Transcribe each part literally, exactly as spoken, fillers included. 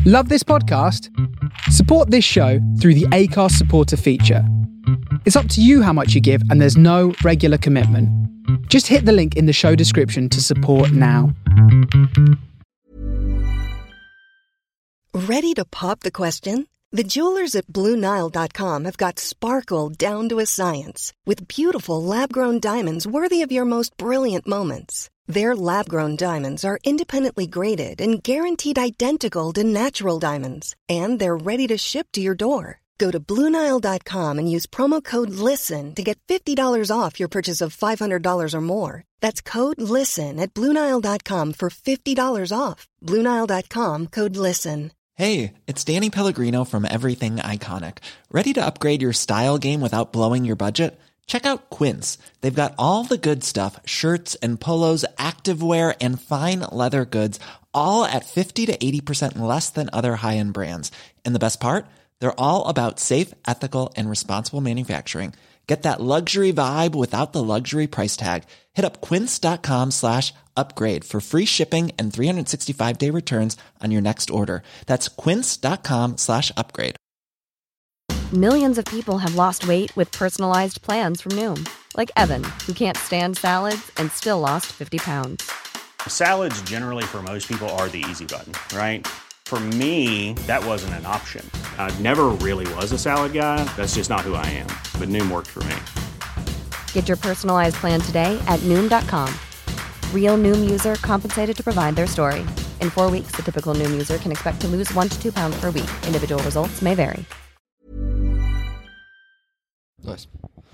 Love this podcast? Support this show through the Acast supporter feature. It's up to you how much you give, and there's no regular commitment. Just hit the link in the show description to support now. Ready to pop the question? The jewelers at Blue Nile dot com have got sparkle down to a science with beautiful lab-grown diamonds worthy of your most brilliant moments. Their lab-grown diamonds are independently graded and guaranteed identical to natural diamonds, and they're ready to ship to your door. Go to Blue Nile dot com and use promo code LISTEN to get fifty dollars off your purchase of five hundred dollars or more. That's code LISTEN at Blue Nile dot com for fifty dollars off. Blue Nile dot com, code LISTEN. Hey, it's Danny Pellegrino from Everything Iconic. Ready to upgrade your style game without blowing your budget? Check out Quince. They've got all the good stuff, shirts and polos, activewear, and fine leather goods, all at fifty to eighty percent less than other high-end brands. And the best part? They're all about safe, ethical, and responsible manufacturing. Get that luxury vibe without the luxury price tag. Hit up quince.com slash upgrade for free shipping and three sixty-five day returns on your next order. That's quince.com slash upgrade. Millions of people have lost weight with personalized plans from Noom. Like Evan, who can't stand salads and still lost fifty pounds. Salads generally for most people are the easy button, right? For me, that wasn't an option. I never really was a salad guy. That's just not who I am. But Noom worked for me. Get your personalized plan today at Noom dot com. Real Noom user compensated to provide their story. In four weeks, the typical Noom user can expect to lose one to two pounds per week. Individual results may vary. Nice.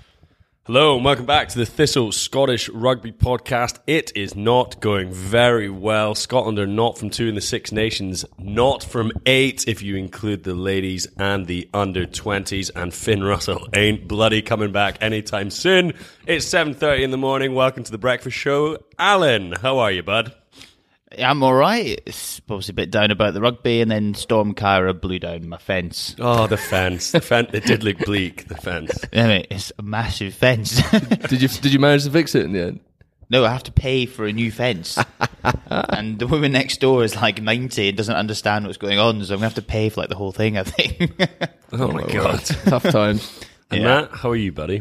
Hello and welcome back to the Thistle Scottish Rugby Podcast. It is not going very well. Scotland are not from two in the Six Nations, not from eight if you include the ladies and the under twenties, and Finn Russell ain't bloody coming back anytime soon. It's seven thirty in the morning. Welcome to the breakfast show. Alan, how are you, bud? I'm all right. It's obviously a bit down about the rugby, and then Storm Kyra blew down my fence. Oh, the fence. The fence. It did look bleak, the fence. I mean, it's a massive fence. Did you Did you manage to fix it in the end? No, I have to pay for a new fence. And the woman next door is like ninety and doesn't understand what's going on, so I'm going to have to pay for like the whole thing, I think. Oh, my God. Tough times. And Yeah. Matt, how are you, buddy?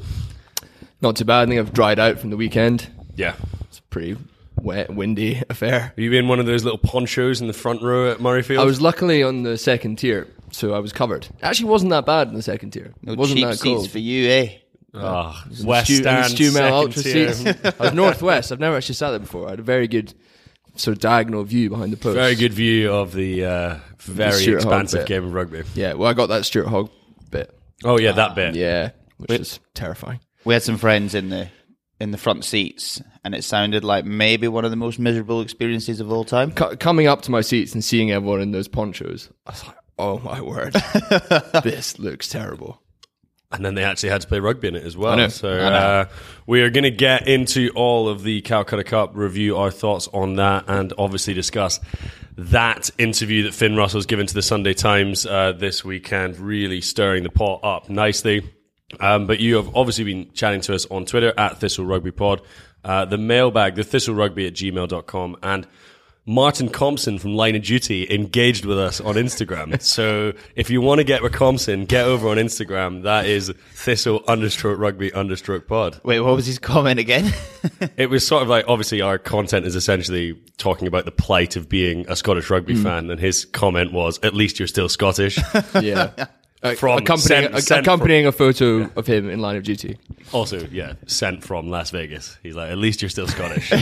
Not too bad. I think I've dried out from the weekend. Yeah. It's a pretty wet, windy affair. Have you been one of those little ponchos in the front row at Murrayfield? I was luckily on the second tier, so I was covered. It actually wasn't that bad in the second tier. No It wasn't cheap that seats cold. for you, eh? Oh, In West Stu- in Stand, Stu Mel second Ultra tier. seats. I was northwest. I've never actually sat there before. I had a very good sort of diagonal view behind the post. Very good view of the uh, very Stuart Hogg expansive bit. game of rugby. Yeah, well, I got that Stuart Hogg bit. Oh, yeah, that bit. Yeah, which Wait. is terrifying. We had some friends in the in the front seats, and it sounded like maybe one of the most miserable experiences of all time. C- coming up to my seats and seeing everyone in those ponchos, I was like, oh my word, this looks terrible. And then they actually had to play rugby in it as well. I know. So I know. uh, we are going to get into all of the Calcutta Cup, review our thoughts on that, and obviously discuss that interview that Finn Russell's given to the Sunday Times uh, this weekend, really stirring the pot up nicely. Um, but you have obviously been chatting to us on Twitter at Thistle Rugby Pod, uh, the mailbag, the thistlerugby at gmail dot com, and Martin Compson from Line of Duty engaged with us on Instagram. So if you want to get with Compson, get over on Instagram. That is thistle understroke rugby understroke pod. Wait, what was his comment again? It was sort of like, obviously our content is essentially talking about the plight of being a Scottish rugby fan, and his comment was, at least you're still Scottish. Yeah. Uh, From accompanying, sent- sent accompanying a photo of him in Line of Duty. Also, yeah, sent from Las Vegas. He's like, at least you're still Scottish.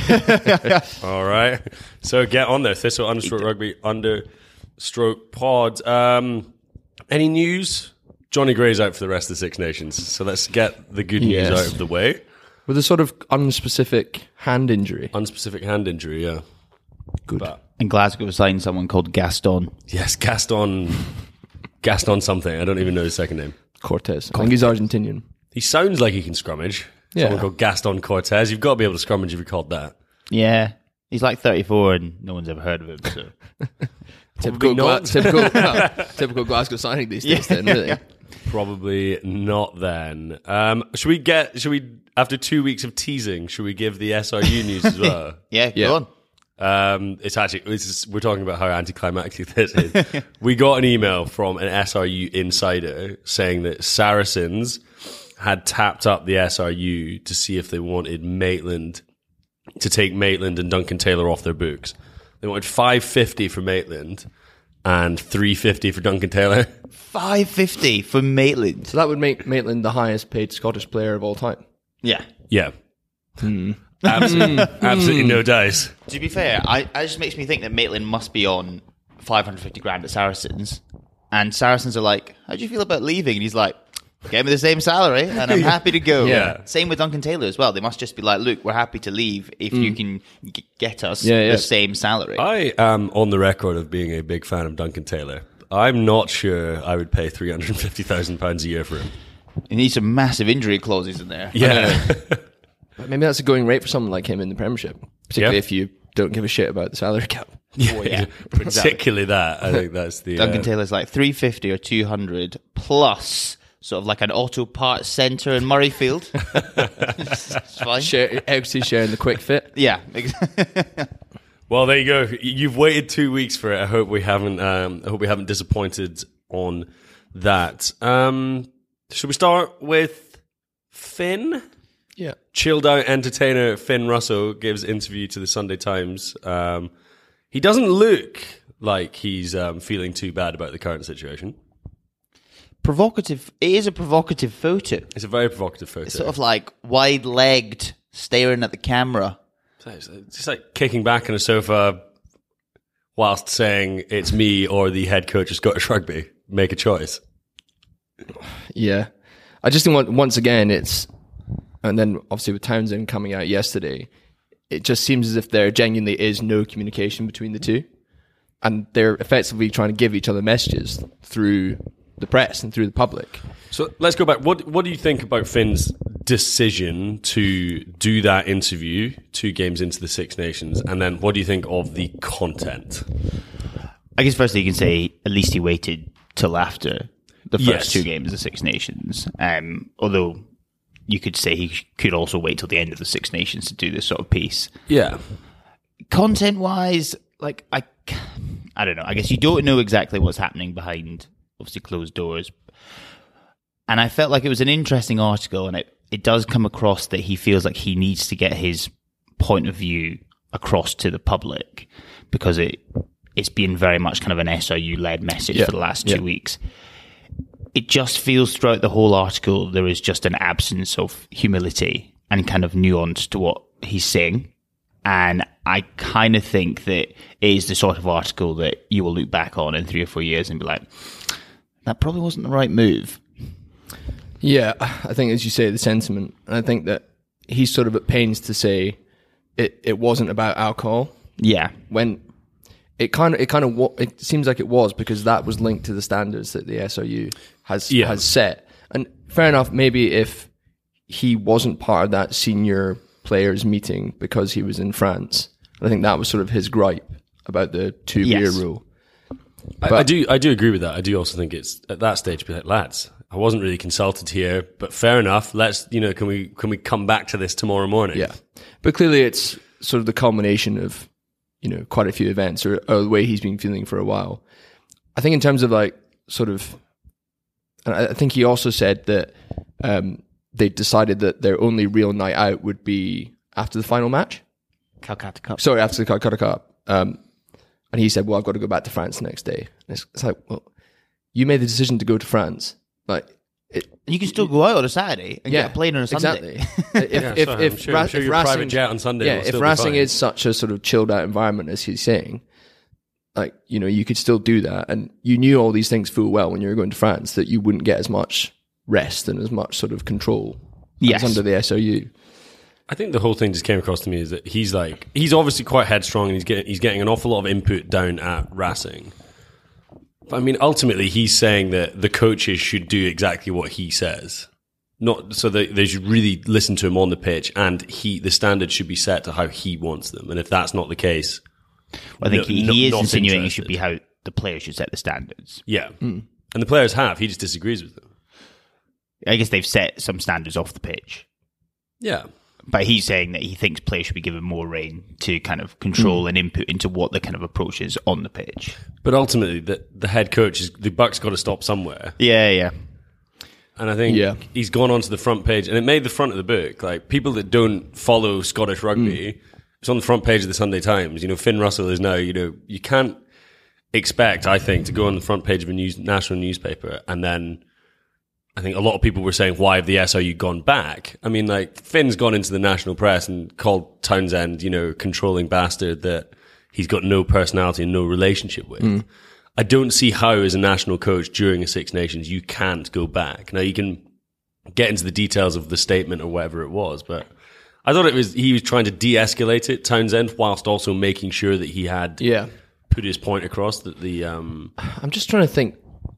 All right. So get on there. Thistle understroke rugby understroke pod. Um, any news? Johnny Gray's out for the rest of the Six Nations. So let's get the good news Yes. out of the way. With a sort of unspecific hand injury. Unspecific hand injury, yeah. Good. But, And Glasgow signed someone called Gaston. yes, Gaston. Gaston something. I don't even know his second name. Cortez. I think he's Argentinian. He sounds like he can scrummage. Yeah. Someone called Gaston Cortez. You've got to be able to scrummage if you're called that. Yeah. He's like thirty-four and no one's ever heard of him. So. Typical, not. Gla- typical, well, typical Glasgow signing these days then, really. Probably not then. Um, should we get, should we, after two weeks of teasing, should we give the S R U news as well? Yeah, go Yeah. on. Um, it's actually this is, we're talking about how anticlimactic this is. We got an email from an S R U insider saying that Saracens had tapped up the S R U to see if they wanted Maitland to take Maitland and Duncan Taylor off their books. They wanted five fifty for Maitland and three fifty for Duncan Taylor. five fifty for Maitland. So that would make Maitland the highest paid Scottish player of all time. Yeah. Yeah. Hmm. Absolutely, absolutely no dice. To be fair, I, it just makes me think that Maitland must be on five hundred fifty grand at Saracens. And Saracens are like, how do you feel about leaving? And he's like, get me the same salary and I'm happy to go. Yeah. Same with Duncan Taylor as well. They must just be like, look, we're happy to leave if mm. you can g- get us yeah, yeah. the same salary. I am on the record of being a big fan of Duncan Taylor. I'm not sure I would pay three hundred fifty thousand pounds a year for him. He needs some massive injury clauses in there. Yeah. Maybe that's a going rate for someone like him in the Premiership, particularly yeah. if you don't give a shit about the salary cap. Yeah, oh, yeah. Particularly that. I think that's the... Duncan uh, Taylor's like three fifty or two hundred plus sort of like an auto parts centre in Murrayfield. It's fine. Share, equity share in the quick fit. Yeah. Well, there you go. You've waited two weeks for it. I hope we haven't. Um, I hope we haven't disappointed on that. Um, should we start with Finn? Yeah. Chilled out entertainer Finn Russell gives interview to the Sunday Times. Um, he doesn't look like he's um, feeling too bad about the current situation. Provocative. It is a provocative photo. It's a very provocative photo. It's sort of like wide-legged, staring at the camera. It's just like kicking back on a sofa whilst saying it's me or the head coach of Scottish Rugby. Make a choice. Yeah. I just think once again, it's... And then obviously with Townsend coming out yesterday, it just seems as if there genuinely is no communication between the two. And they're effectively trying to give each other messages through the press and through the public. So let's go back. What what do you think about Finn's decision to do that interview two games into the Six Nations? And then what do you think of the content? I guess firstly you can say at least he waited till after the first yes. two games of the Six Nations. Um, although... You could say he could also wait till the end of the Six Nations to do this sort of piece. Yeah. Content-wise, like, I, I don't know. I guess you don't know exactly what's happening behind, obviously, closed doors. And I felt like it was an interesting article, and it, it does come across that he feels like he needs to get his point of view across to the public because it it's been very much kind of an S R U-led message yeah. for the last two yeah. weeks. It just feels throughout the whole article there is just an absence of humility and kind of nuance to what he's saying. And I kind of think that it is the sort of article that you will look back on in three or four years and be like, that probably wasn't the right move. Yeah, I think as you say, the sentiment. And I think that he's sort of at pains to say it, it wasn't about alcohol. Yeah. When... It kind of, it kind of, it seems like it was because that was linked to the standards that the S R U has yeah. has set. And fair enough, maybe if he wasn't part of that senior players meeting because he was in France, I think that was sort of his gripe about the two yes. beer rule. I, I do, I do agree with that. I do also think it's at that stage, be like, lads, I wasn't really consulted here, but fair enough. Let's, you know, can we, can we come back to this tomorrow morning? Yeah, but clearly it's sort of the culmination of, you know, quite a few events or, or the way he's been feeling for a while. I think in terms of like sort of, and I think he also said that um, they decided that their only real night out would be after the final match. Calcutta Cup. Sorry, after the Calcutta Cup. Um, and he said, well, I've got to go back to France the next day. And it's, it's like, well, you made the decision to go to France. Like, it, you can still go out on a Saturday and yeah, get a plane on a Sunday. Exactly. if, yeah, if, so if, I'm sure, Ra- I'm sure if your Racing, private jet on Sunday yeah, will if still Racing be fine. is such a sort of chilled out environment as he's saying, like, you know, you could still do that. And you knew all these things full well when you were going to France that you wouldn't get as much rest and as much sort of control yes. as under the S R U. I think the whole thing just came across to me is that he's like, he's obviously quite headstrong and he's getting, he's getting an awful lot of input down at Racing. But I mean, ultimately he's saying that the coaches should do exactly what he says. Not so that they should really listen to him on the pitch, and he the standards should be set to how he wants them. And if that's not the case, well, I think no, he, no, he is not insinuating it interested. should be how the players should set the standards. Yeah, mm. and the players have. He just disagrees with them. I guess they've set some standards off the pitch. Yeah, but he's saying that he thinks players should be given more rein to kind of control Mm. and input into what the kind of approach is on the pitch. But ultimately, the, the head coach, is the buck's got to stop somewhere. Yeah, yeah. And I think Yeah. he's gone onto the front page, and it made the front of the book. Like, people that don't follow Scottish rugby, Mm. it's on the front page of the Sunday Times. You know, Finn Russell is now, you know, you can't expect, I think, to go on the front page of a news, national newspaper, and then I think a lot of people were saying, why have the S R U gone back? I mean, like, Finn's gone into the national press and called Townsend, you know, controlling bastard that he's got no personality and no relationship with. Mm. I don't see how, as a national coach during a Six Nations, you can't go back. Now, you can get into the details of the statement or whatever it was, but I thought it was he was trying to de-escalate it, Townsend, whilst also making sure that he had Yeah. put his point across. That the um, I'm just trying to think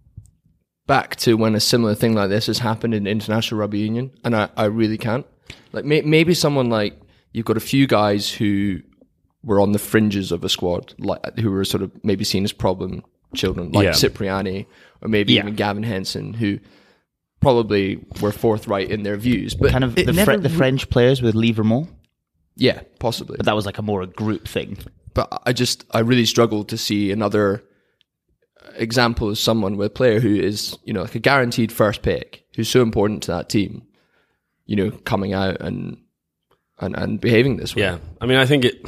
back to when a similar thing like this has happened in International Rugby Union, and I, I really can't. Like may, maybe someone like, you've got a few guys who were on the fringes of a squad, like who were sort of maybe seen as problem children, like Yeah. Cipriani, or maybe Yeah. even Gavin Henson, who probably were forthright in their views. But Kind of it the, never Fre- the re- French players with Livermore, yeah, possibly. but that was like a more a group thing. But I just, I really struggled to see another example of someone with a player who is, you know, like a guaranteed first pick, who's so important to that team, you know, coming out and and, and behaving this way. yeah. I mean, I think it.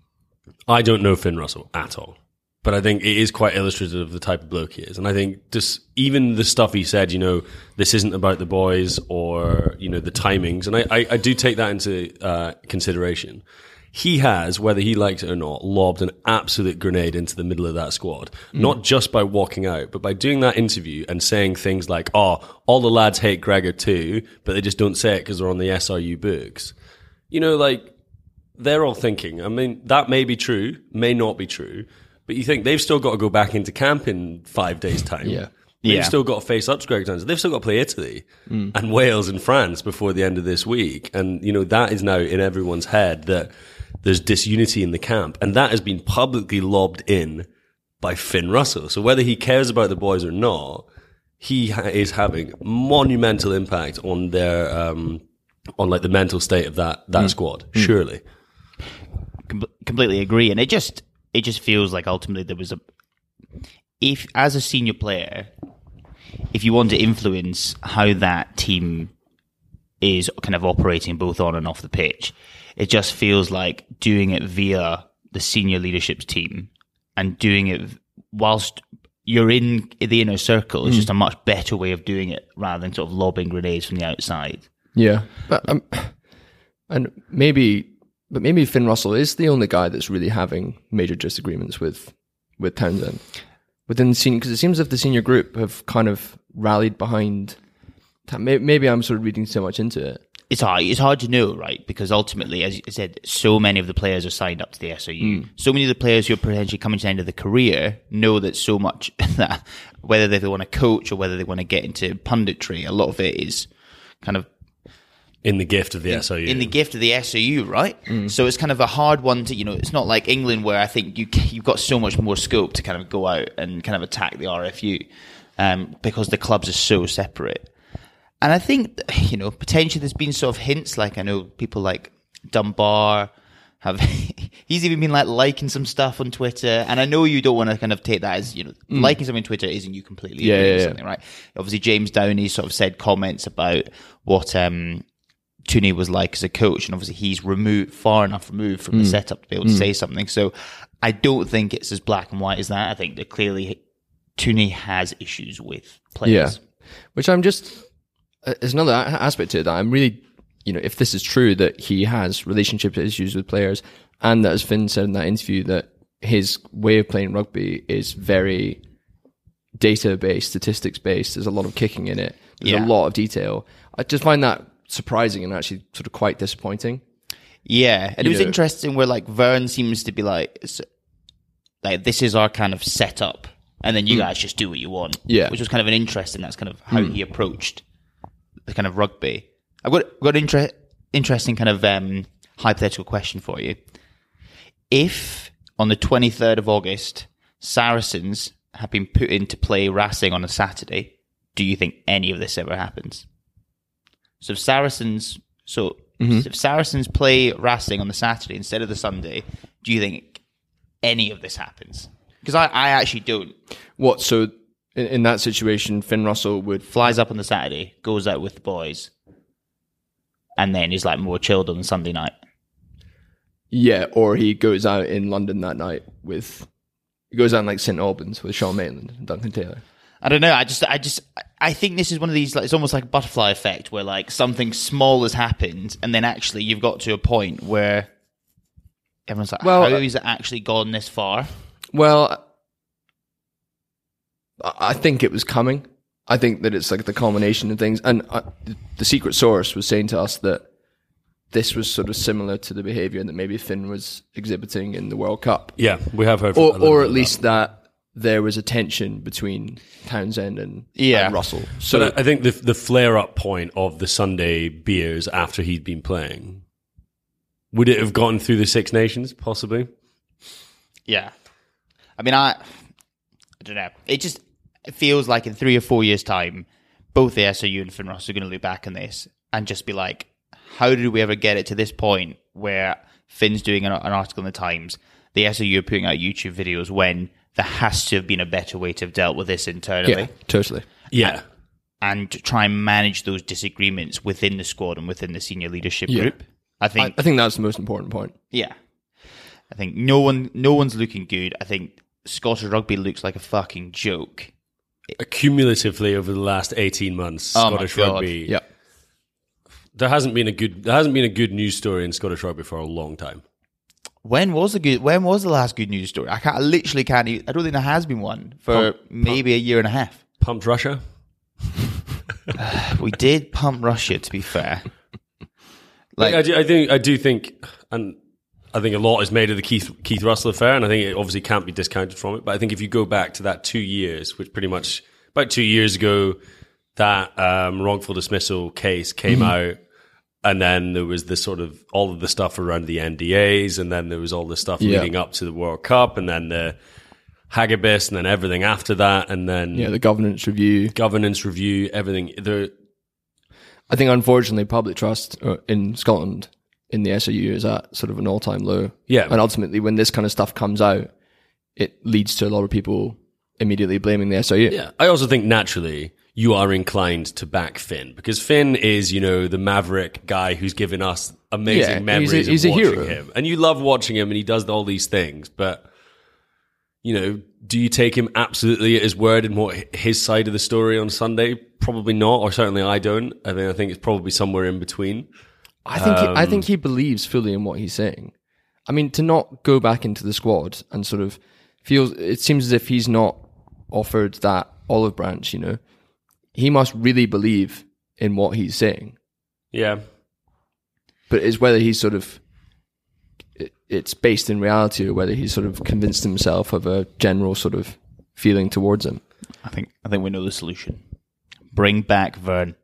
I don't know Finn Russell at all, but I think it is quite illustrative of the type of bloke he is. And I think just even the stuff he said, you know, this isn't about the boys or, you know, the timings. And I, I, I do take that into uh, consideration. He has, whether he likes it or not, lobbed an absolute grenade into the middle of that squad. Mm. Not just by walking out, but by doing that interview and saying things like, oh, all the lads hate Gregor too, but they just don't say it because they're on the S R U books. You know, like, they're all thinking, I mean, that may be true, may not be true, but you think they've still got to go back into camp in five days' time. Yeah. They've Yeah. still got to face up to Greg Townsend. They've still got to play Italy mm. and Wales and France before the end of this week. And, you know, that is now in everyone's head that there's disunity in the camp. And that has been publicly lobbed in by Finn Russell. So whether he cares about the boys or not, he ha- is having monumental impact on their, um, on like the mental state of that, that mm. squad, mm. surely. Com- completely agree. And it just, it just feels like ultimately there was a, if as a senior player, if you want to influence how that team is kind of operating both on and off the pitch, it just feels like doing it via the senior leadership's team and doing it whilst you're in the inner circle is mm. just a much better way of doing it rather than sort of lobbing grenades from the outside. Yeah. But, um, and maybe, but maybe Finn Russell is the only guy that's really having major disagreements with, with Townsend within the senior, because it seems as if the senior group have kind of rallied behind. Maybe I'm sort of reading so much into it. It's hard. It's hard to know, right? Because ultimately, as you said, so many of the players are signed up to the S R U. Mm. So many of the players who are potentially coming to the end of the career know that so much that whether they want to coach or whether they want to get into punditry, a lot of it is kind of in the gift of the in, S R U. In the gift of the S R U, right? Mm. So it's kind of a hard one to, you know, it's not like England where I think you, you've got so much more scope to kind of go out and kind of attack the R F U um, because the clubs are so separate. And I think, you know, potentially there's been sort of hints, like I know people like Dunbar have, he's even been like liking some stuff on Twitter. And I know you don't want to kind of take that as, you know, mm. liking something on Twitter isn't you completely yeah, agreeing yeah, with yeah. something, right? Obviously James Downey sort of said comments about what um, Tooney was like as a coach. And obviously he's removed, far enough removed from mm. the setup to be able to mm. say something. So I don't think it's as black and white as that. I think that clearly Tooney has issues with players. Yeah, which I'm just... There's another aspect to it that I'm really, you know, if this is true that he has relationship issues with players, and that, as Finn said in that interview, that his way of playing rugby is very data-based, statistics-based. There's a lot of kicking in it. There's Yeah. a lot of detail. I just find that surprising and actually sort of quite disappointing. Yeah, and You it was know- interesting where like Vern seems to be like, it's- like this is our kind of setup, and then you guys just do what you want. Yeah. Which was kind of an interesting. That's kind of how he approached the kind of rugby. I've got got an inter- interesting kind of um, hypothetical question for you. If on the twenty-third of August, Saracens have been put into play Racing on a Saturday, do you think any of this ever happens? So if Saracens, so Mm-hmm. So if Saracens play Racing on the Saturday instead of the Sunday, do you think any of this happens? Because I, I actually don't. What, so in, in that situation, Finn Russell would... Flies up on the Saturday, goes out with the boys, and then he's like more chilled on the Sunday night. Yeah, or he goes out in London that night with... He goes out in like Saint Albans with Sean Maitland and Duncan Taylor. I don't know. I just, I just, I think this is one of these. Like, it's almost like a butterfly effect, where like something small has happened, and then actually you've got to a point where everyone's like, well, "How has it actually gone this far?" Well, I think it was coming. I think that it's like the culmination of things, and uh, the secret source was saying to us that this was sort of similar to the behaviour that maybe Finn was exhibiting in the World Cup. Yeah, we have heard, or, or at least that. that there was a tension between Townsend and, yeah. and Russell. So but I think the the flare up point of the Sunday beers after he'd been playing, would it have gotten through the Six Nations? Possibly. Yeah, I mean, I, I don't know. It just it feels like in three or four years' time, both the S O U and Finn Russell are going to look back on this and just be like, "How did we ever get it to this point where Finn's doing an, an article in the Times, the S O U are putting out YouTube videos when there has to have been a better way to have dealt with this internally." Yeah, totally. Yeah. And, and try and manage those disagreements within the squad and within the senior leadership Yeah. group. I think I, I think that's the most important point. Yeah. I think no one no one's looking good. I think Scottish rugby looks like a fucking joke. Cumulatively over the last eighteen months, Oh my Scottish God. rugby. Yeah. There hasn't been a good there hasn't been a good news story in Scottish rugby for a long time. When was the good? When was the last good news story? I can't. I literally can't. Even, I don't think there has been one for Pump, maybe pump, a year and a half. Pumped Russia. We did pump Russia, to be fair. Like, I, do, I think I do think, and I think a lot is made of the Keith Keith Russell affair, and I think it obviously can't be discounted from it. But I think if you go back to that two years, which pretty much about two years ago, that um, wrongful dismissal case came mm-hmm. out. And then there was the sort of all of the stuff around the N D As, and then there was all the stuff yeah. leading up to the World Cup, and then the Hagibis, and then everything after that, and then yeah, the governance review, governance review, everything. There, I think unfortunately, public trust in Scotland in the S O U is at sort of an all-time low. Yeah, and ultimately, when this kind of stuff comes out, it leads to a lot of people immediately blaming the S O U. Yeah, I also think naturally you are inclined to back Finn, because Finn is, you know, the maverick guy who's given us amazing yeah, memories he's a, he's of a watching hero. him. And you love watching him, and he does all these things. But, you know, do you take him absolutely at his word in what his side of the story on Sunday? Probably not, or certainly I don't. I mean, I think it's probably somewhere in between. I think um, he, I think he believes fully in what he's saying. I mean, to not go back into the squad and sort of feels, it seems as if he's not offered that olive branch, you know. He must really believe in what he's saying. Yeah. But it's whether he's sort of, it, it's based in reality, or whether he's sort of convinced himself of a general sort of feeling towards him. I think I think we know the solution. Bring back Vern.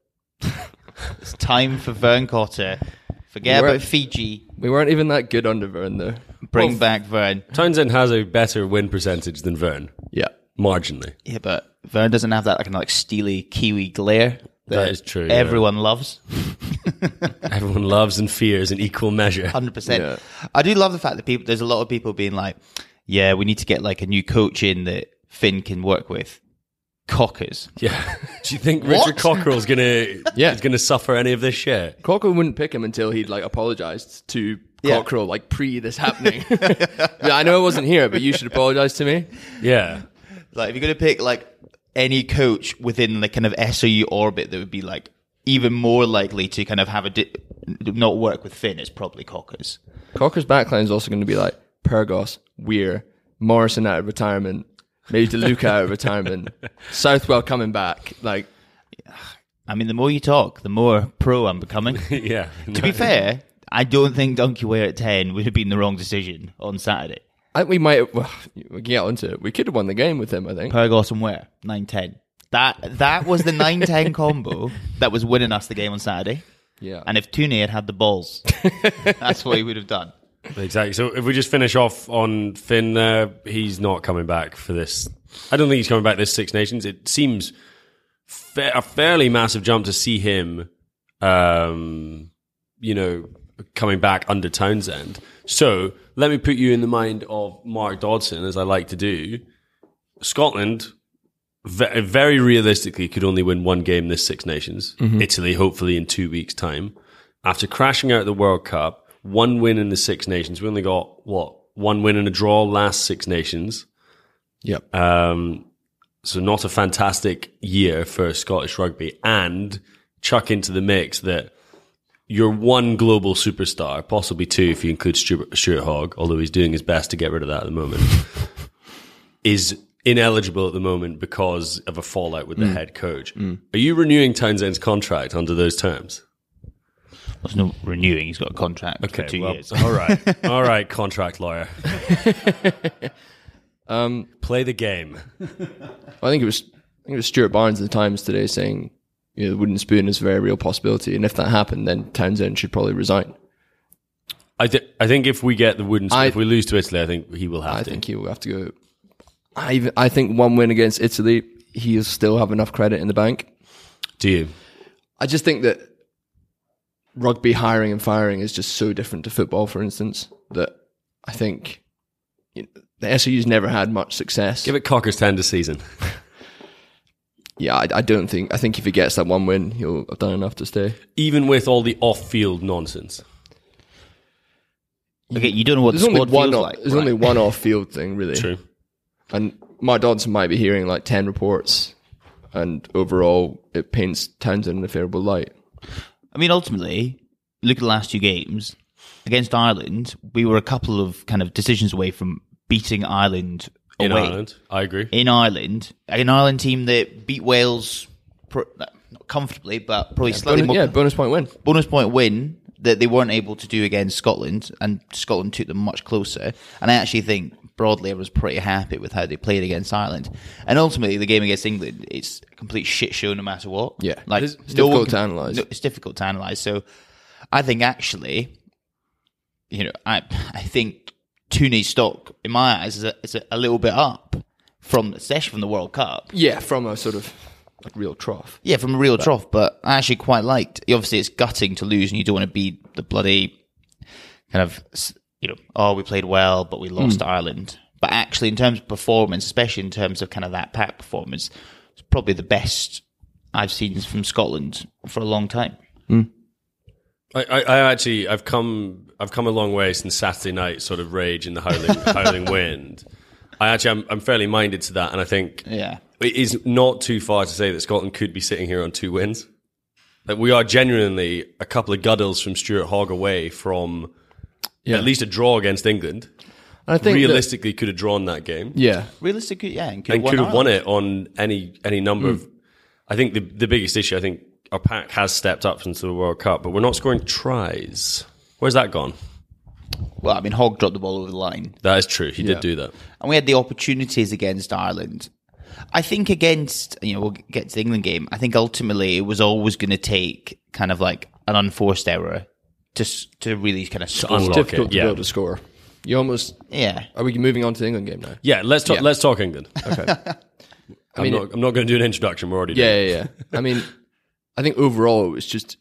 It's time for Vern Cotter. Forget We about weren't- Fiji. We weren't even that good under Vern, though. Bring Well, back Vern. Townsend has a better win percentage than Vern, Yeah. marginally. Yeah, but Vern doesn't have that like, kind of like steely Kiwi glare That is true, yeah. Everyone loves. Everyone loves and fears in equal measure. one hundred percent. Yeah. I do love the fact that people, there's a lot of people being like, yeah, we need to get like a new coach in that Finn can work with. Cockers. Yeah. Do you think What? Richard Cockerell's gonna Yeah. is gonna suffer any of this shit? Cockrell wouldn't pick him until he'd like apologized to Yeah. Cockrell like pre this happening. Yeah, I know I wasn't here, but you should apologize to me. Yeah. Like, if you're going to pick like any coach within the kind of S O U orbit that would be like even more likely to kind of have a di- not work with Finn, it's probably Cockers. Cocker's backline is also going to be like Pyrgos, Weir, Morrison out of retirement, maybe DeLuca out of retirement, Southwell coming back. Like, I mean, the more you talk, the more pro I'm becoming. Yeah. To be fair, I don't think Donkey Weir at ten would have been the wrong decision on Saturday. I think we might. Well, we can get onto it. We could have won the game with him. I think. Pyrgos and Weir, nine ten. That that was the nine ten combo that was winning us the game on Saturday. Yeah. And if Tooney had had the balls, that's what he would have done. Exactly. So if we just finish off on Finn, uh, he's not coming back for this. I don't think he's coming back this Six Nations. It seems fa- a fairly massive jump to see him um, you know, coming back under Townsend. So let me put you in the mind of Mark Dodson, as I like to do. Scotland, ve- very realistically, could only win one game this Six Nations. Mm-hmm. Italy, hopefully in two weeks' time. After crashing out the World Cup, one win in the Six Nations. We only got, what, one win and a draw last Six Nations. Yep. Um, so not a fantastic year for Scottish rugby. And chuck into the mix that your one global superstar, possibly two if you include Stuart, Stuart Hogg, although he's doing his best to get rid of that at the moment, is ineligible at the moment because of a fallout with the mm. head coach. Mm. Are you renewing Townsend's contract under those terms? There's no renewing. He's got a contract okay, for two well, years. All right. All right, contract lawyer. um, Play the game. I think it was I think it was Stuart Barnes at the Times today saying, you know, the wooden spoon is a very real possibility, and if that happened, then Townsend should probably resign. I, th- I think if we get the wooden spoon, I, if we lose to Italy, I think he will have I to. I think he will have to go. I even, I think one win against Italy, he'll still have enough credit in the bank. Do you? I just think that rugby hiring and firing is just so different to football, for instance, that I think you know, the S O U's never had much success. Give it Cocker's ten this season. Yeah, I, I don't think. I think if he gets that one win, he'll have done enough to stay. Even with all the off-field nonsense. Okay, you don't know what there's the squad only one feels off, like. There's right? only one off-field thing, really. True. And Mark Dodson might be hearing like ten reports, and overall, it paints Townsend in a favourable light. I mean, ultimately, look at the last two games. Against Ireland, we were a couple of kind of decisions away from beating Ireland away. In Ireland, I agree. In Ireland, an Ireland team that beat Wales pro- not comfortably, but probably Yeah, slightly bonus, more. yeah, bonus point win. Bonus point win that they weren't able to do against Scotland, and Scotland took them much closer. And I actually think broadly I was pretty happy with how they played against Ireland. And ultimately, the game against England, it's a complete shit show no matter what. Yeah, like it's, it's no difficult can, to analyse. No, it's difficult to analyse. So I think actually, you know, I I think Tooney's stock, in my eyes, is a, is a, a little bit up from, especially from the World Cup. Yeah, from a sort of like real trough. Yeah, from a real but, trough, but I actually quite liked. Obviously, it's gutting to lose, and you don't want to be the bloody kind of, you know, oh, we played well, but we lost mm. to Ireland. But actually, in terms of performance, especially in terms of kind of that pack performance, it's probably the best I've seen from Scotland for a long time. Mm. I, I, I actually, I've come, I've come a long way since Saturday night sort of rage in the howling, howling wind. I actually, I'm, I'm fairly minded to that, and I think yeah. it is not too far to say that Scotland could be sitting here on two wins. Like we are genuinely a couple of guddles from Stuart Hogg away from yeah. at least a draw against England. I think realistically, that, could have drawn that game. Yeah, realistically, yeah, and could, and have, could won have won it on any any number mm. of. I think the the biggest issue, I think our pack has stepped up since the World Cup, but we're not scoring tries. Where's that gone? Well, I mean, Hogg dropped the ball over the line. That is true. He yeah. did do that, and we had the opportunities against Ireland. I think against, you know, we'll get to the England game. I think ultimately it was always going to take kind of like an unforced error to to really kind of score. It's difficult it, to yeah. be able to score. You almost yeah. Are we moving on to the England game now? Yeah, let's talk. Yeah. Let's talk England. Okay. I I'm mean, not. it, I'm not going to do an introduction. We're already yeah, doing. yeah, yeah. I mean, I think overall it was just.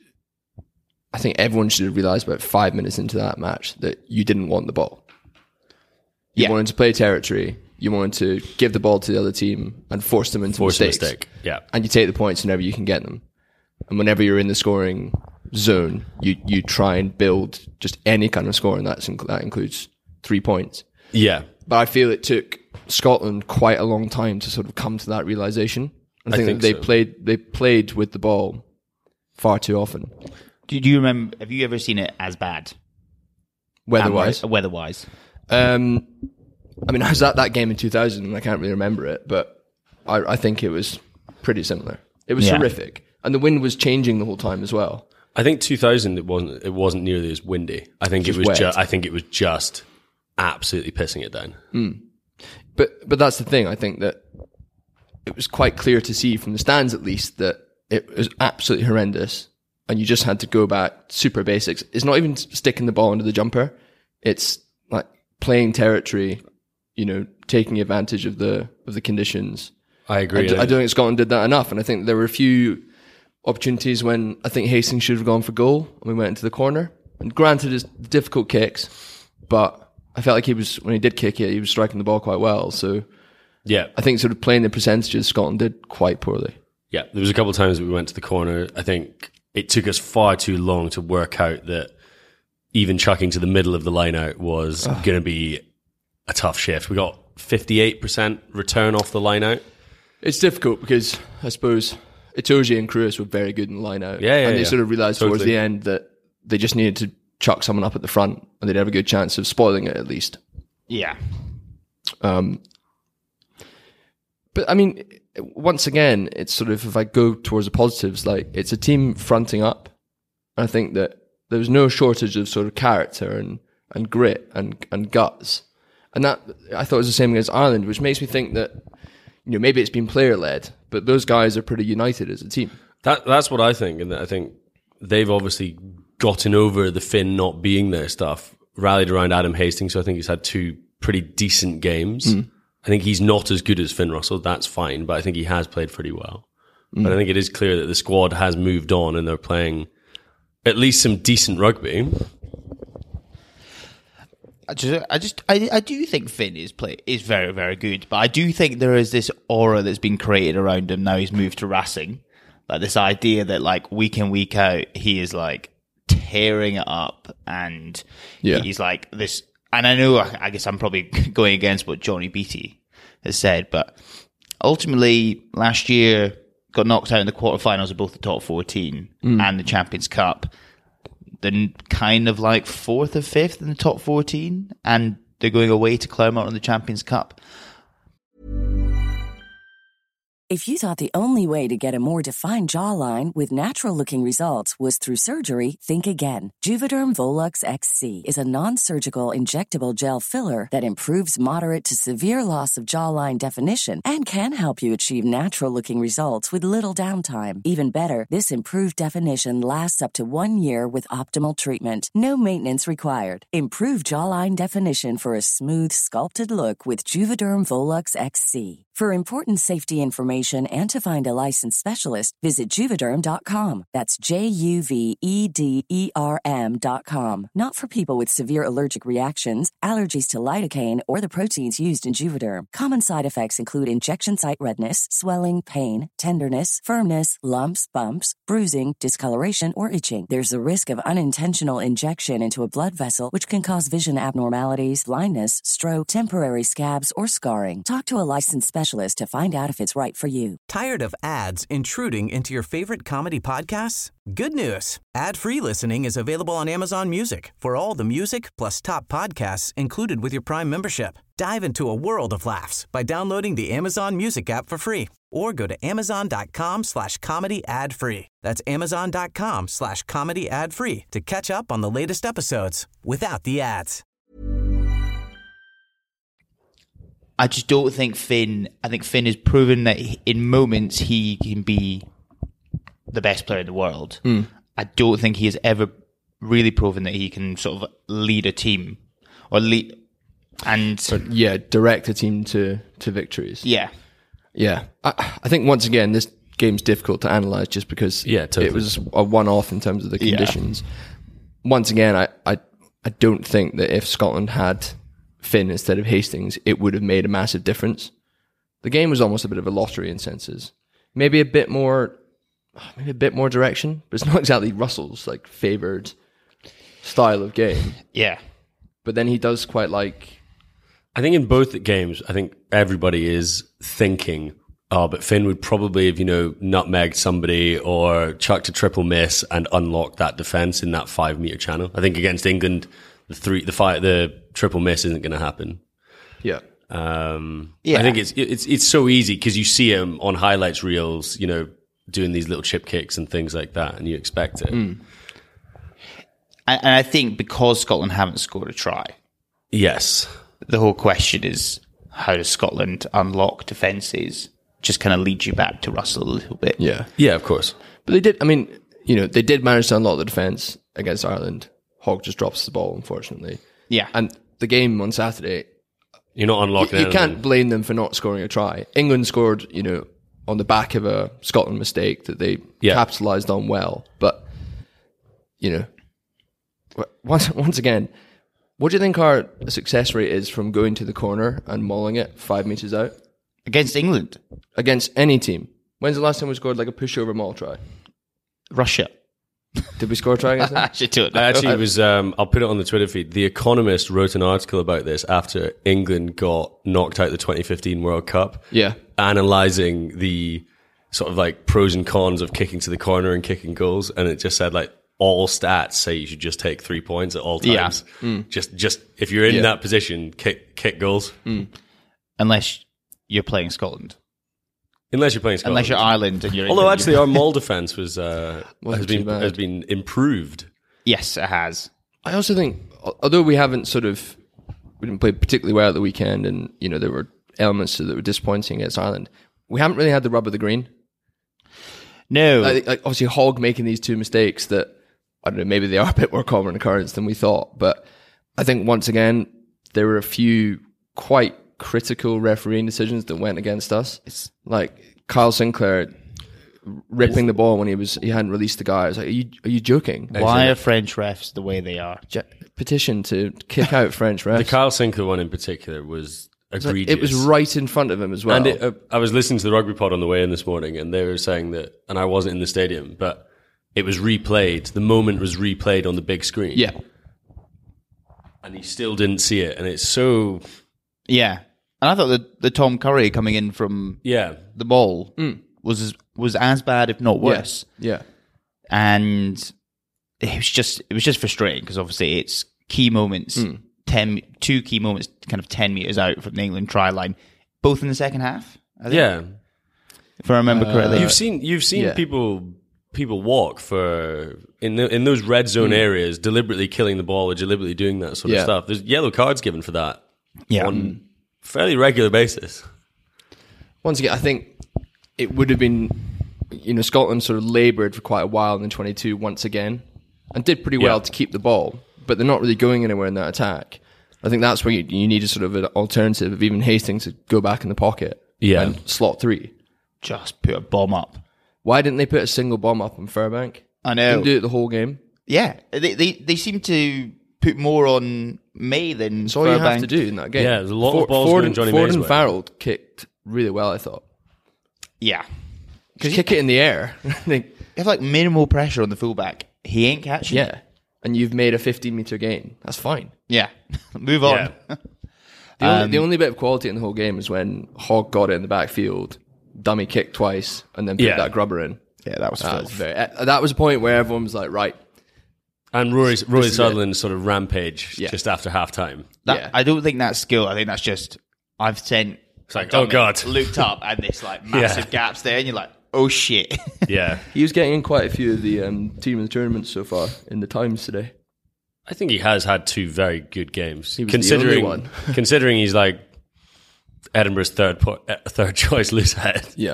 I think everyone should have realised about five minutes into that match that you didn't want the ball. You yeah. wanted to play territory. You wanted to give the ball to the other team and force them into force mistakes. A mistake. Yeah, and you take the points whenever you can get them. And whenever you're in the scoring zone, you you try and build just any kind of scoring. That's inc- that includes three points. Yeah, but I feel it took Scotland quite a long time to sort of come to that realization. I think, I think that they so. played they played with the ball far too often. Do, do you remember? Have you ever seen it as bad? Weather-wise, Um, weather-wise. Um, I mean, I was at that game in two thousand, and I can't really remember it, but I, I think it was pretty similar. It was Yeah. horrific, and the wind was changing the whole time as well. I think two thousand. It wasn't. It wasn't nearly as windy. I think it Just was. wet. Ju- I think it was just absolutely pissing it down. Mm. But but that's the thing. I think that it was quite clear to see from the stands, at least, that it was absolutely horrendous, and you just had to go back super basics. It's not even sticking the ball into the jumper; it's like playing territory. You know, taking advantage of the of the conditions. I agree. I, I don't think Scotland did that enough, and I think there were a few opportunities when I think Hastings should have gone for goal and we went into the corner. And granted, it's difficult kicks, but I felt like he was, when he did kick it, he was striking the ball quite well. So yeah, I think sort of playing the percentages, Scotland did quite poorly. Yeah, there was a couple of times that we went to the corner. I think it took us far too long to work out that even chucking to the middle of the line out was oh. going to be a tough shift. We got fifty-eight percent return off the line out. It's difficult because I suppose Itoje and Cruz were very good in the line out. Yeah, yeah, and they yeah. sort of realised Totally. towards the end that they just needed to chuck someone up at the front and they'd have a good chance of spoiling it at least. Yeah. Um, but I mean, once again, it's sort of, if I go towards the positives, like it's a team fronting up. I think that there was no shortage of sort of character and, and grit and, and guts. And that, I thought, was the same against Ireland, which makes me think that, you know, maybe it's been player led, but those guys are pretty united as a team. That That's what I think. And I think they've obviously gotten over the Finn not being there stuff, rallied around Adam Hastings. So I think he's had two pretty decent games. Mm. I think he's not as good as Finn Russell. That's fine. But I think he has played pretty well. Mm. But I think it is clear that the squad has moved on and they're playing at least some decent rugby. I just, I just, I, I do think Finn is play is very, very good, but I do think there is this aura that's been created around him now. He's moved to Racing, like this idea that like week in, week out, he is like tearing it up, and yeah. he's like this. And I know, I guess I'm probably going against what Johnny Beattie has said, but ultimately last year got knocked out in the quarterfinals of both the top fourteen mm. and the Champions Cup. They're kind of like fourth or fifth in the top fourteen, and they're going away to Claremont in the Champions Cup. If you thought the only way to get a more defined jawline with natural-looking results was through surgery, think again. Juvederm Volux X C is a non-surgical injectable gel filler that improves moderate to severe loss of jawline definition and can help you achieve natural-looking results with little downtime. Even better, this improved definition lasts up to one year with optimal treatment. No maintenance required. Improve jawline definition for a smooth, sculpted look with Juvederm Volux X C. For important safety information and to find a licensed specialist, visit Juvederm dot com. That's J U V E D E R M dot com. Not for people with severe allergic reactions, allergies to lidocaine, or the proteins used in Juvederm. Common side effects include injection site redness, swelling, pain, tenderness, firmness, lumps, bumps, bruising, discoloration, or itching. There's a risk of unintentional injection into a blood vessel, which can cause vision abnormalities, blindness, stroke, temporary scabs, or scarring. Talk to a licensed specialist to find out if it's right for you. Tired of ads intruding into your favorite comedy podcasts? Good news. Ad-free listening is available on Amazon Music for all the music plus top podcasts included with your Prime membership. Dive into a world of laughs by downloading the Amazon Music app for free or go to amazon.com slash comedy ad free. That's amazon.com slash comedy ad free to catch up on the latest episodes without the ads. I just don't think Finn, I think Finn has proven that he, in moments he can be the best player in the world. Mm. I don't think he has ever really proven that he can sort of lead a team or lead and or, yeah, direct a team to, to victories. Yeah. Yeah. I, I think once again, this game's difficult to analyze just because yeah, totally. It was a one-off in terms of the conditions. Yeah. Once again, I, I, I don't think that if Scotland had Finn instead of Hastings, it would have made a massive difference. The game was almost a bit of a lottery in senses. Maybe a bit more, maybe a bit more direction, but it's not exactly Russell's like favoured style of game. Yeah, but then he does quite like. I think in both games, I think everybody is thinking, oh, but Finn would probably have, you know, nutmegged somebody or chucked a triple miss and unlocked that defence in that five metre channel. I think against England, the three, the five, the triple miss isn't going to happen. Yeah. Um, yeah. I think it's, it's, it's so easy because you see him on highlights reels, you know, doing these little chip kicks and things like that, and you expect it. Mm. And, and I think because Scotland haven't scored a try. Yes. The whole question is, how does Scotland unlock defences? Just kind of lead you back to Russell a little bit. Yeah. Yeah, of course. But they did, I mean, you know, they did manage to unlock the defence against Ireland. Hogg just drops the ball, unfortunately. Yeah. And the game on Saturday, you're not unlocking You, you anything. can't blame them for not scoring a try. England scored, you know, on the back of a Scotland mistake that they Yeah. capitalised on well. But, you know, once once again, what do you think our success rate is from going to the corner and mauling it five metres out? Against England? Against any team. When's the last time we scored like a pushover maul try? Russia. Did we score a try against them? Actually, do it. I actually was, um, I'll put it on the Twitter feed. The Economist wrote an article about this after England got knocked out the twenty fifteen World Cup. Yeah. Analysing the sort of like pros and cons of kicking to the corner and kicking goals. And it just said like all stats say you should just take three points at all times. Yeah. Mm. Just, just if you're in Yeah. that position, kick, kick goals. Mm. Unless you're playing Scotland. Unless you're playing Scotland. Unless you're Ireland and you're Although England, actually you're- our maul defence was, uh, Wasn't has been, too bad. has been improved. Yes, it has. I also think, although we haven't sort of, we didn't play particularly well at the weekend, and you know there were elements that were disappointing against Ireland. We haven't really had the rub of the green. No. Like, like obviously, Hogg making these two mistakes that I don't know, maybe they are a bit more common occurrence than we thought. But I think once again there were a few quite critical refereeing decisions that went against us. It's like Kyle Sinclair ripping the ball when he was he hadn't released the guy. I was like, are you are you joking? Why are French refs the way they are? Je- petition to kick out French refs. The Kyle Sinclair one in particular was It's like- egregious. it was right in front of him as well. And it, uh, I was listening to the rugby pod on the way in this morning, and they were saying that, and I wasn't in the stadium, but it was replayed. The moment was replayed on the big screen. yeah. And he still didn't see it. And it's so, Yeah. And I thought that the Tom Curry coming in from yeah. the ball was as, was as bad, if not worse. Yeah. And it was just it was just frustrating because obviously it's key moments, ten two key moments, kind of ten meters out from the England try line, both in the second half. I think, Yeah. if I remember correctly. You've seen you've seen yeah. people people walk for in the, in those red zone areas, deliberately killing the ball or deliberately doing that sort Yeah. of stuff. There's yellow cards given for that yeah, on fairly regular basis. Once again, I think it would have been, you know, Scotland sort of laboured for quite a while in the twenty-two once again and did pretty well Yeah. to keep the ball, but they're not really going anywhere in that attack. I think that's where you, you need a sort of an alternative of even Hastings to go back in the pocket Yeah. and slot three. just put a bomb up. Why didn't they put a single bomb up on Fairbank? I know. Didn't do it the whole game. Yeah, they they they seem to put more on May than That's all you have Fairbank. to do in that game. Yeah, there's a lot of Ford, balls Ford going and, Johnny Ford May's and way. Farrell kicked really well, I thought. Yeah, Just kick it in the air. I think, you have like minimal pressure on the fullback. He ain't catching. it. yeah. And you've made a fifteen metre gain. That's fine. yeah. Move on. Yeah. The, only, Um, the only bit of quality in the whole game is when Hogg got it in the backfield, dummy kicked twice, and then put Yeah. that grubber in. Yeah, that was That was, filth. very, uh, that was a point where everyone was like, right, And Rory, Rory is Sutherland sort of rampage Yeah. just after half time. That, Yeah. I don't think that's skill. I think that's just I've sent. It's like, oh, God. looked up and there's like massive Yeah. gaps there, and you're like, oh shit. Yeah. he was getting in quite a few of the um, team of the tournament so far in the Times today. I think he has had two very good games. He was the considering, only one. considering he's like Edinburgh's third po- uh, third choice loose head. Yeah.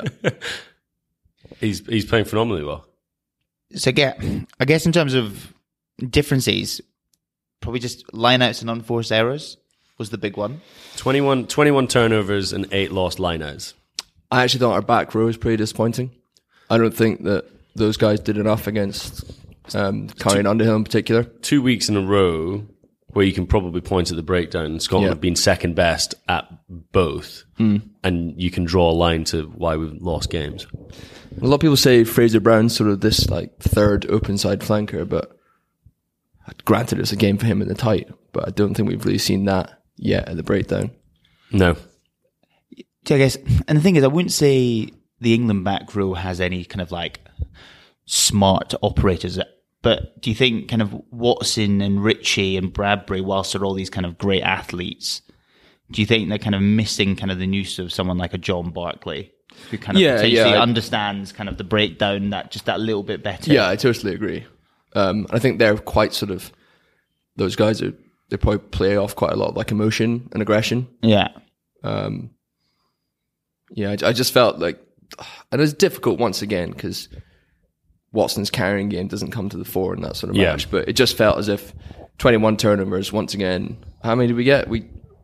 He's he's playing phenomenally well. So get, I guess in terms of differences, probably just lineouts and unforced errors was the big one. twenty-one, twenty-one turnovers and eight lost lineouts. I actually thought our back row was pretty disappointing. I don't think that those guys did enough against um, Curry and Underhill in particular. Two weeks in a row where you can probably point at the breakdown. Scotland Yeah. have been second best at both, and you can draw a line to why we've lost games. A lot of people say Fraser Brown's sort of this like third open side flanker, but granted it's a game for him in the tight, but I don't think we've really seen that yet at the breakdown. No. So I guess, and the thing is, I wouldn't say the England back row has any kind of like smart operators, but do you think kind of Watson and Ritchie and Bradbury, whilst they're all these kind of great athletes, do you think they're kind of missing kind of the use of someone like a John Barclay, who kind of Yeah, potentially yeah, I- understands kind of the breakdown that just that little bit better? Yeah, I totally agree. Um, I think they're quite sort of, those guys are, they probably play off quite a lot of like emotion and aggression. Yeah. Um, yeah, I, I just felt like, and it was difficult once again because Watson's carrying game doesn't come to the fore in that sort of Yeah. match, but it just felt as if twenty-one turnovers once again. How many did we get? We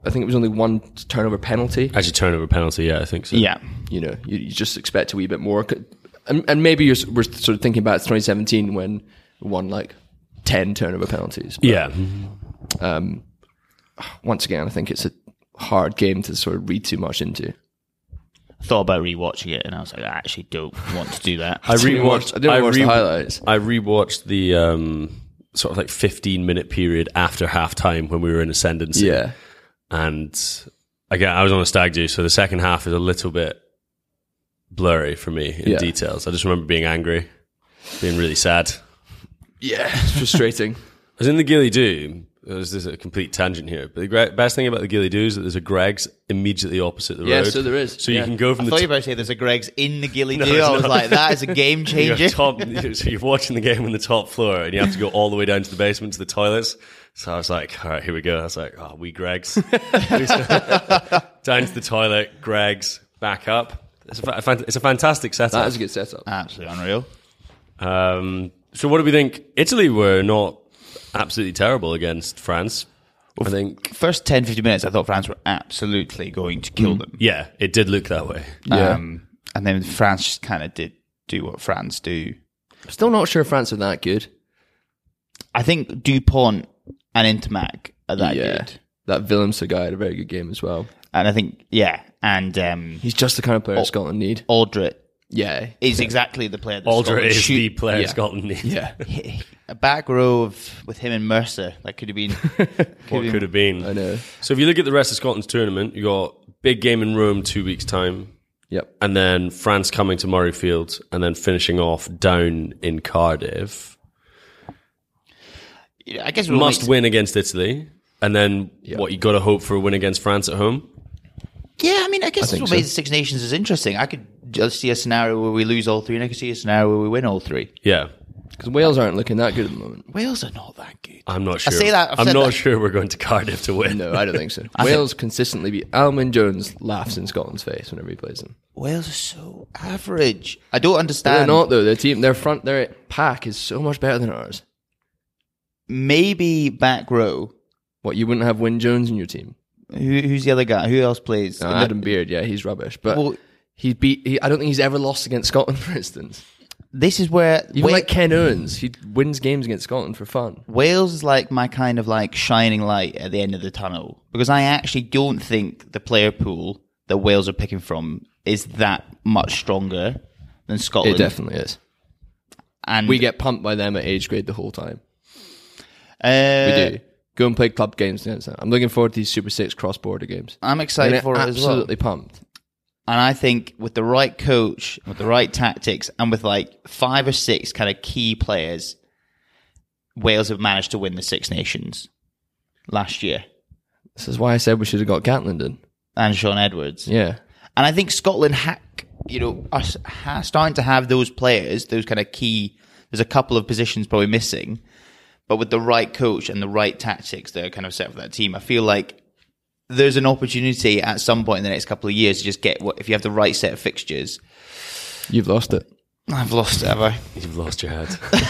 I think it was only one turnover penalty. Actually, turnover penalty, yeah, I think so. Yeah. You know, you, you just expect a wee bit more. And, and maybe you're, we're sort of thinking about twenty seventeen when we won like ten turnover penalties. But, yeah. Um, once again, I think it's a hard game to sort of read too much into. I thought about rewatching it, and I was like, I actually don't want to do that. I rewatched. I didn't watch re- the highlights. I rewatched the um, sort of like fifteen minute period after half time when we were in ascendancy. Yeah. And again, I was on a stag do, so the second half is a little bit blurry for me in Yeah. details. I just remember being angry, being really sad. Yeah, it's frustrating. I was in the Gilly Doo. There's this is a complete tangent here, but the gre- best thing about the Gilly Doo is that there's a Greg's immediately opposite the Yeah, road. so there is. So Yeah. you can go from I the thought t- you were about to say there's a Greg's in the Gilly No, Doo. it's I was not. like, that is a game You're changer. top, so you're watching the game on the top floor, and you have to go all the way down to the basement to the toilets. So I was like, all right, here we go. I was like, oh, we Greg's. Down to the toilet, Greg's, back up. It's a, fa- it's a fantastic setup. That is a good setup. Absolutely unreal. Um, so what do we think? Italy were not absolutely terrible against France. I think, First ten, fifteen minutes, I thought France were absolutely going to kill them. yeah, it did look that way. Yeah. Um, and then France just kind of did do what France do. Still not sure France are that good. I think Dupont and Intermac are that yeah. good. That Willemse guy had a very good game as well. And I think, yeah, and um, He's just the kind of player Oh. Scotland need. Aldrit Yeah. is exactly the player that Aldrit Scotland is should- the player yeah. Scotland needs. Yeah. A back row of, with him and Mercer, that could have been... What could have been. I know. So if you look at the rest of Scotland's tournament, you got big game in Rome two weeks' time, Yep. and then France coming to Murrayfield, and then finishing off down in Cardiff. I guess we'll Must make- win against Italy, and then Yeah. what, you got to hope for a win against France at home? Yeah, I mean, I guess that's think what so. made the Six Nations is interesting. I could just see a scenario where we lose all three, and I could see a scenario where we win all three. Yeah. Because Wales aren't looking that good at the moment. Wales are not that good. I'm not I sure. say that, I've I'm said not that. sure we're going to Cardiff to win. No, I don't think so. I Wales consistently beat... Alwyn Jones laughs in Scotland's face whenever he plays them. Wales are so average. I don't They're understand. not, though. Their team, their front, their pack is so much better than ours. Maybe back row. What, you wouldn't have Wyn Jones in your team? Who, who's the other guy? Who else plays? No, In the- Adam Beard, yeah, he's rubbish. But Well- he beat... He, I don't think he's ever lost against Scotland, for instance. This is where Even Wa- like Ken Owens, he wins games against Scotland for fun. Wales is like my kind of like shining light at the end of the tunnel, because I actually don't think the player pool that Wales are picking from is that much stronger than Scotland. It definitely is. And We get pumped by them at age grade the whole time. uh, We do. Go and play club games against them. I'm looking forward to these Super Six cross-border games. I'm excited And for it as well. absolutely pumped. And I think with the right coach, with the right tactics, and with like five or six kind of key players, Wales have managed to win the Six Nations last year. This is why I said we should have got Gatland in. And Sean Edwards. Yeah. And I think Scotland, ha- you know, are s- ha- starting to have those players, those kind of key. There's a couple of positions probably missing, but with the right coach and the right tactics that are kind of set for that team, I feel like there's an opportunity at some point in the next couple of years to just get what if you have the right set of fixtures. You've lost it. I've lost it, have I? You've lost your head.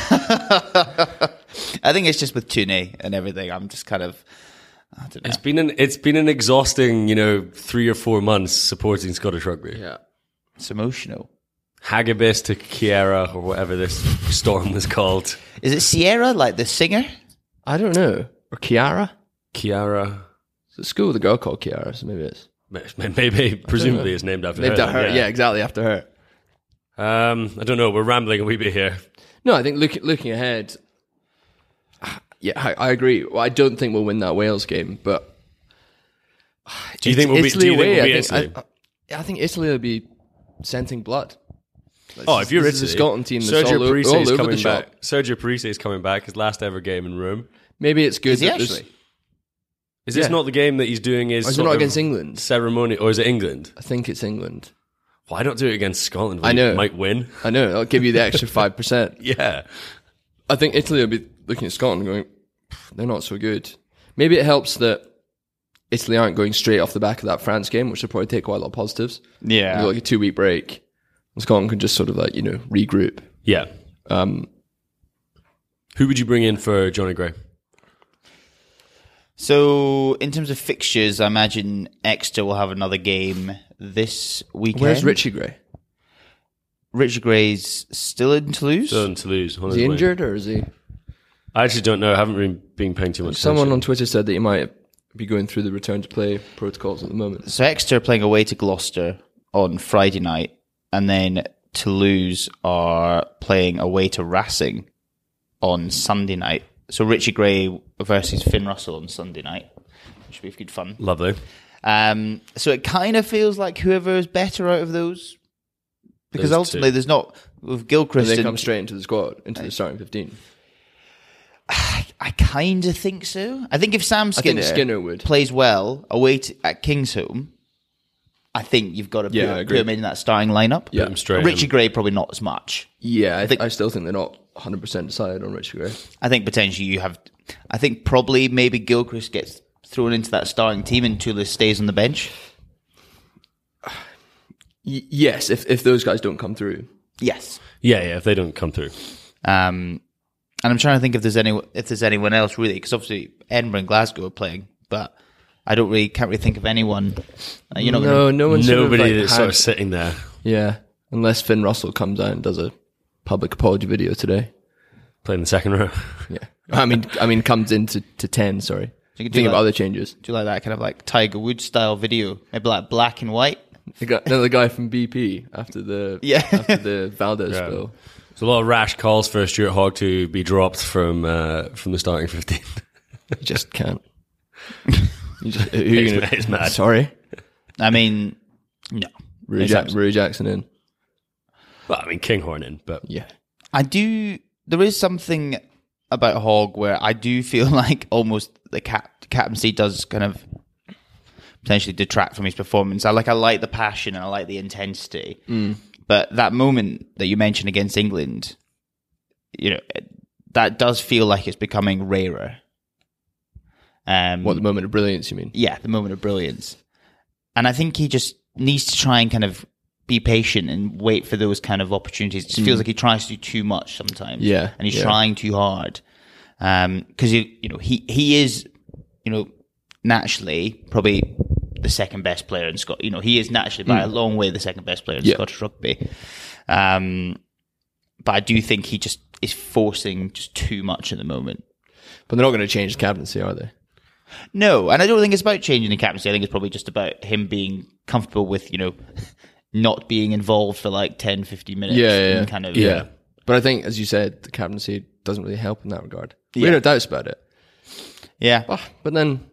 I think it's just with Tune and everything. I'm just kind of, I don't know. It's been an it's been an exhausting, you know, three or four months supporting Scottish rugby. Yeah. It's emotional. Hagibis to Kiera or whatever this storm was called. Is it Sierra, like the singer? I don't know. Or Kiara? Kiara, It's a school with a girl called Kiara, so maybe it's maybe presumably it's named after named her. after her. then, Yeah. exactly after her. Um, I don't know. We're rambling a wee bit here. No, I think look, looking ahead, yeah, I, I agree. Well, I don't think we'll win that Wales game, but Do you it's think we'll be? Italy Do you think away? we'll be I think Italy? I, I think Italy will be scenting blood. This Oh, is- if you're this Italy, is a Scotland team that's Sergio all, o- Parise all is over coming the shop. back. Sergio Parise is coming back. His last ever game in Rome. Maybe it's good. Is he that there's- actually? Is this Yeah. not the game that he's doing? Is Or is it sort not of against England? ceremony, or is it England? I think it's England. Why not do it against Scotland? I We know. might win. I know. I'll give you the extra five percent. Yeah, I think Italy will be looking at Scotland and going, they're not so good. Maybe it helps that Italy aren't going straight off the back of that France game, which will probably take quite a lot of positives. Yeah. You got like a two week break. And Scotland can just sort of like, you know, regroup. yeah. Um, Who would you bring in for Johnny Gray? So, in terms of fixtures, I imagine Exeter will have another game this weekend. Where's Richie Gray? Richie Gray's still in Toulouse? Still in Toulouse. Is he injured or is he? I actually don't know. I haven't really been paying too much Someone attention. on Twitter said that he might be going through the return to play protocols at the moment. So, Exeter are playing away to Gloucester on Friday night, and then Toulouse are playing away to Racing on Sunday night. So Richie Gray versus Finn Russell on Sunday night, which would be good fun. Lovely. Um, so it kind of feels like whoever is better out of those, because Those ultimately two. there's not with Gilchrist. And they and- come straight into the squad, into the starting fifteen. I kind of think so. I think if Sam I Skinner, think Skinner would. plays well away to, at Kingsholm, I think you've got to Yeah, I put, agree. put him in that starting lineup. Yeah. Put him straight Richie in. Gray probably not as much. Yeah, I, think- I still think they're not one hundred percent decided on Richie Gray. I think potentially you have. I think probably maybe Gilchrist gets thrown into that starting team and Toulouse stays on the bench. Y- yes, if if those guys don't come through. Yes. Yeah, yeah, if they don't come through. Um, and I'm trying to think if there's any if there's anyone else really, because obviously Edinburgh and Glasgow are playing, but I don't really can't really think of anyone. Uh, you're not no, gonna, no one. Nobody sort of, like, that's sort of had- sitting there Yeah, unless Finn Russell comes out and does a public apology video today. playing the second row. Yeah, I mean, I mean, comes into to ten. Sorry, you could do think of like- other changes. do like that kind of like Tiger Woods style video, maybe like black and white. The guy, another guy from B P after the Yeah. after the Valdez Yeah. spill. There's a lot of rash calls for Stuart Hogg to be dropped from uh, from the starting fifteen. You just can't. You just, who are you It's gonna- mad, it's mad. Sorry, I mean, no. Rory, It's Jack, abs- Rory Jackson in. Well, I mean, Kinghorn in, but Yeah, I do. There is something about Hogg where I do feel like almost the cap, captaincy does kind of potentially detract from his performance. I like, I like the passion and I like the intensity, but that moment that you mentioned against England, you know, that does feel like it's becoming rarer. Um, what the moment of brilliance? You mean? yeah, the moment of brilliance. And I think he just needs to try and kind of be patient and wait for those kind of opportunities. It just feels like he tries to do too much sometimes. Yeah, And he's yeah. trying too hard. Um, cause you, you know, he, he is, you know, naturally probably the second best player in Scotland. You know, he is naturally by a long way the second best player in Yeah. Scottish rugby. Um, but I do think he just is forcing just too much at the moment. But they're not going to change the captaincy, are they? No, and I don't think it's about changing the captaincy. I think it's probably just about him being comfortable with, you know, not being involved for like ten, fifteen minutes. Yeah, yeah, and yeah. kind of, yeah. But I think, as you said, the captaincy doesn't really help in that regard. We Yeah. have no doubts about it. Yeah. Ah, but then,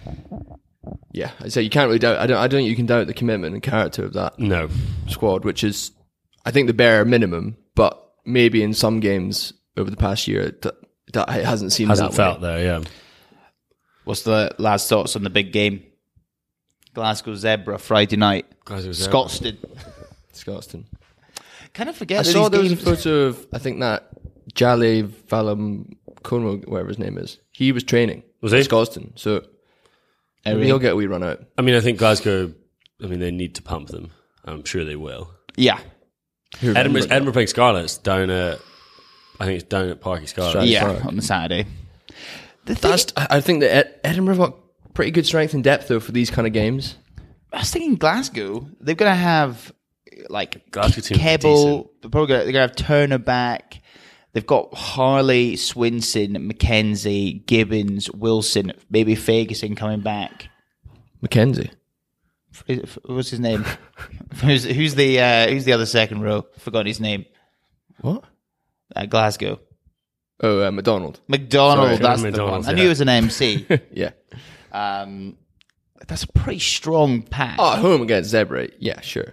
yeah, I say you can't really doubt. I don't. I don't think you can doubt the commitment and character of that no. squad, which is, I think, the bare minimum. But maybe in some games over the past year, that, that it hasn't seemed Hasn't that felt way. there, yeah. What's the lads' thoughts on the big game? Glasgow Zebra, Friday night. Glasgow Zebra. Scotstoun. Scotstoun. Kind of forget I that saw these there was a games- photo of, I think that Jale Valam Cornwall, whatever his name is. He was training. Was he? at Scotstoun. So maybe he'll get a wee run out. I mean, I think Glasgow, I mean, they need to pump them. I'm sure they will. Yeah. Who Edinburgh, remembers Edinburgh playing Scarlets down at, I think it's down at Parky Scarlets. Strat- Yeah, Park. on the Saturday. The thing, That's, I I think that Ed- Edinburgh have got pretty good strength and depth though for these kind of games. I was thinking Glasgow, they're going to have like Glasgow team's Keble, they're probably gonna, they're going to have Turner back. They've got Harley, Swinson, McKenzie, Gibbons, Wilson, maybe Ferguson coming back. Mackenzie. Is it- What's his name? who's, who's the uh, who's the other second row? Forgot his name. What? Uh, Glasgow. Oh, uh, McDonald. McDonald, Sorry. that's the McDonald, one. I yeah. knew it was an M C. Yeah. um, that's a pretty strong pack. Oh, at home against Zebra. Yeah, sure.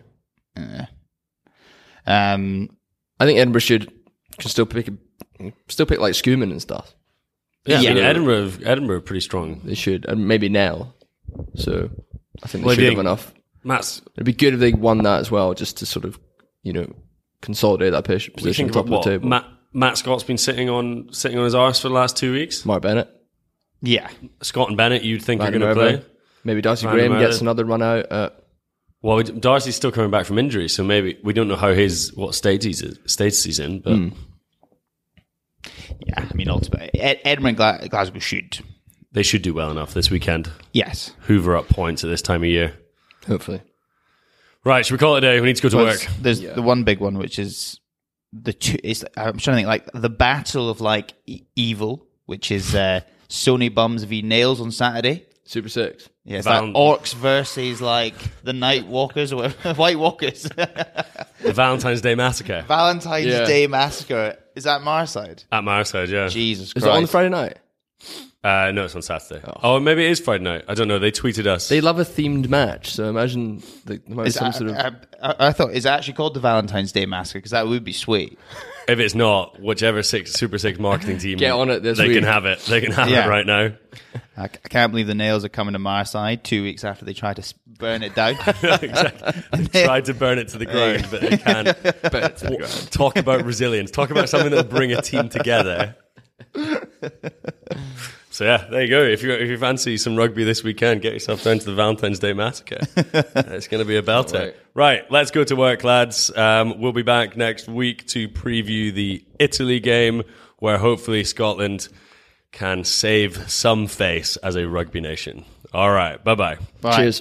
Um, I think Edinburgh should can still pick a, still pick like Schumann and stuff. Yeah, Yeah. I mean, Edinburgh, Edinburgh are pretty strong. They should, and maybe Nell. So I think they Well, should they- have enough. Matt's, It'd be good if they won that as well, just to sort of, you know, consolidate that pos- what do you position think top about of the what? table. Matt, Matt Scott's been sitting on sitting on his arse for the last two weeks. Mark Bennett, yeah. Scott and Bennett, you'd think Randy are going to Merva. play. Maybe Darcy Randy Graham Merva. gets another run out. Uh, Well, we- Darcy's still coming back from injury, so maybe we don't know how his what state he's status he's in. But Hmm. Yeah, I mean, ultimately, Ed, Edinburgh and Gla- Glasgow should. They should do well enough this weekend. Yes. Hoover up points at this time of year. Hopefully. Right, should we call it a day? We need to go to Well, work. There's Yeah. the one big one, which is the two. Is, I'm trying to think, like the battle of like e- evil, which is uh, Sony Bums v Nails on Saturday. Super Six. Yeah, it's Val- like Orcs versus like the Night Walkers or White Walkers. The Valentine's Day Massacre Valentine's Yeah. Day Massacre. Is that Marside? at Marside, yeah. Jesus Is Christ. it on the Friday night? Uh, no, it's on Saturday. Oh. maybe it is Friday night. I don't know. They tweeted us. They love a themed match, so imagine the, there might be Is some that- sort of. I, I, I thought, is it actually called the Valentine's Day Massacre? Because that would be sweet. If it's not, whichever six, Super Six marketing team Get on it this they week. can have it. They can have Yeah. it right now. I, I can't believe the Nails are coming to Marside two weeks after they tried to s- burn it down. Exactly. They tried to burn it to the ground, but they can't. Burn it to the ground. Talk about resilience. Talk about something that'll bring a team together. So yeah, there you go. If you if you fancy some rugby this weekend, get yourself down to the Valentine's Day Massacre. It's going to be a belter. Right. Right, let's go to work, lads. Um, we'll be back next week to preview the Italy game, where hopefully Scotland can save some face as a rugby nation. All right, bye-bye. Bye. Cheers.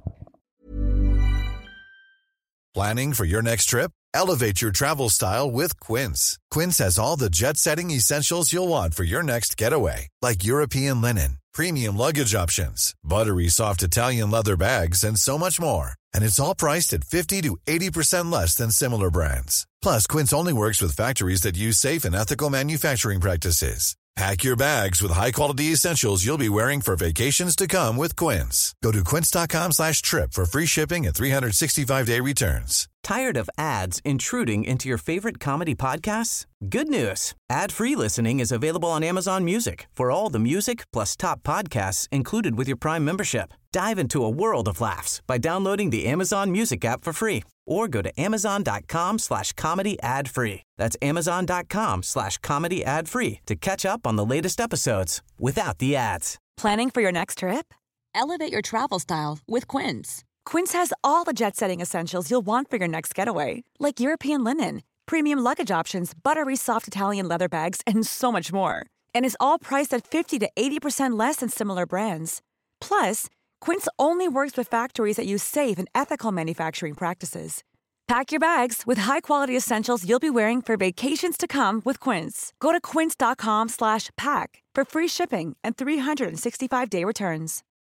Planning for your next trip? Elevate your travel style with Quince. Quince has all the jet-setting essentials you'll want for your next getaway, like European linen, premium luggage options, buttery soft Italian leather bags, and so much more. And it's all priced at fifty to eighty percent less than similar brands. Plus, Quince only works with factories that use safe and ethical manufacturing practices. Pack your bags with high-quality essentials you'll be wearing for vacations to come with Quince. Go to quince.com slash trip for free shipping and three sixty-five day returns. Tired of ads intruding into your favorite comedy podcasts? Good news. Ad-free listening is available on Amazon Music for all the music plus top podcasts included with your Prime membership. Dive into a world of laughs by downloading the Amazon Music app for free or go to amazon.com slash comedy ad free. That's amazon.com slash comedy ad free to catch up on the latest episodes without the ads. Planning for your next trip? Elevate your travel style with Quince. Quince has all the jet-setting essentials you'll want for your next getaway, like European linen, premium luggage options, buttery soft Italian leather bags, and so much more. And is all priced at fifty to eighty percent less than similar brands. Plus, Quince only works with factories that use safe and ethical manufacturing practices. Pack your bags with high-quality essentials you'll be wearing for vacations to come with Quince. Go to quince.com slash pack for free shipping and three sixty-five day returns.